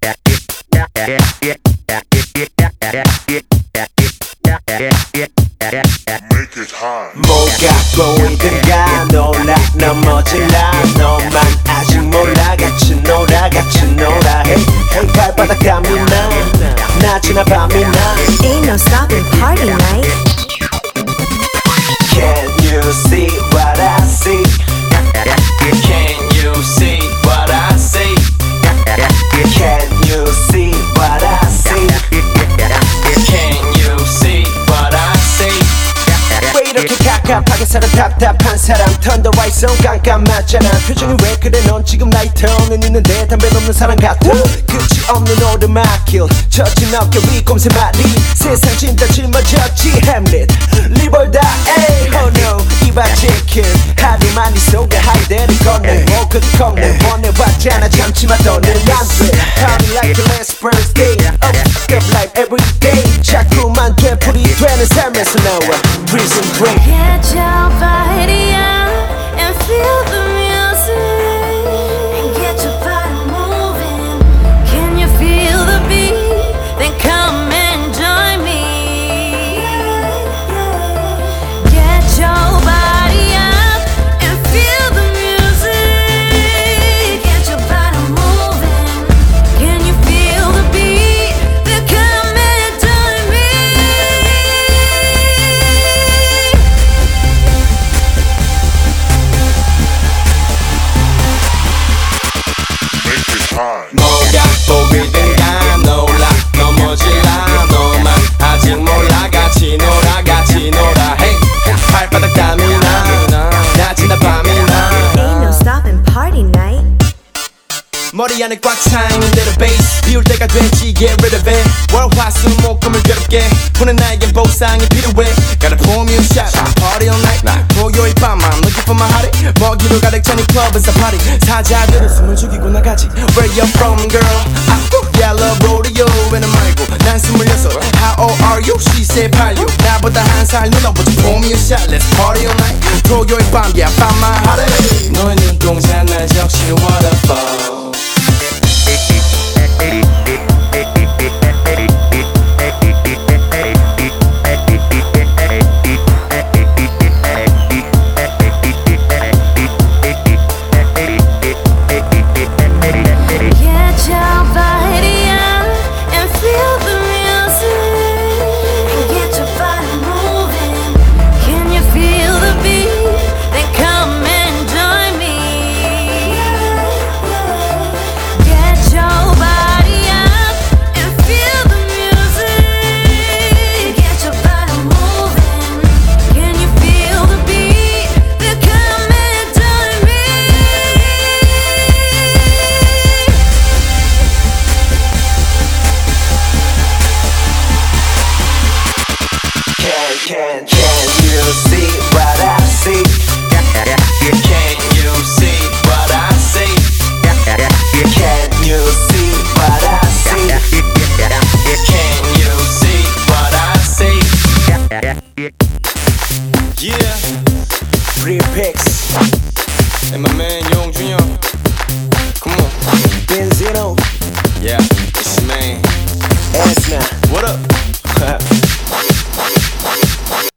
뭐가 보이든가 놀라 넘어질라 너만 아직 몰라 같이 놀아 같이 놀아 Hey hey 발바닥 땀이나 낮이나 밤이나 Ain't no stopping party night. Can you see what I see? Can you see what I see? Can you see what I see? Can you see what I see? 왜 이렇게 갑갑하게 살아 답답한 사람 Turn the right zone 깜깜하잖아 표정이 왜 그래 넌 지금 라이터는 있는데 담배 넘는 사람 같아 끝이 없는 오르막길 젖은 어깨 위 꼼새말이 세상 진짜 짊어졌지 햄릿 리볼다 에이 oh no 이봐 치킨 하루만 이 속에 하이데를 건네 그리 건네 원해봤잖아 잠시만 더는 안돼 Party like the last birthday Up life every day 자꾸만 되풀이 되는 삶에서 나와 Prison break Get your body out and feel the music. And get your body moving. Can you feel the beat? Then come and join me. Get your body out and feel the music. Get your body moving. Can you feel the beat? Then come and join me. 뭐가 보이든가 놀라 넘어질라 너만 아직 몰라 같이 놀아 Hey 발바닥 땀이 나 낮이나 밤이나 Ain't no stopping party night. 머리 안에 꽉 차있는 대로 베이스 비울 때가 됐지 get rid of it 월화수목금을 괴롭게 보낸 나에겐 보상이 필요해 Gotta pour me a shot party all night 토요일 밤 I'm looking for my hottie 먹이로 가득 찬 이 클럽에서 party 사자들은 숨을 죽이고 나가지 Where you from girl yeah I love rodeo 왜는 말고 난 26 How old are you? She said 86 나보다 한 살 누나보다 pour me a shot Let's party all night 토요일 밤 yeah I found my hottie 너의 눈동자 날 적시는 waterfall Get your body out and feel the music. And get your body moving. Can you feel the beat? Then come and join me. Get your body out and feel the music. Get your body moving. Can you feel the beat? Then come and join me. Can you see what I see? Can you see what I see? Can you see what I see? Can you see what I see? Yeah, Real pics and my man Young Junior. Come on, Benzino yeah, it's your man. Esna What up?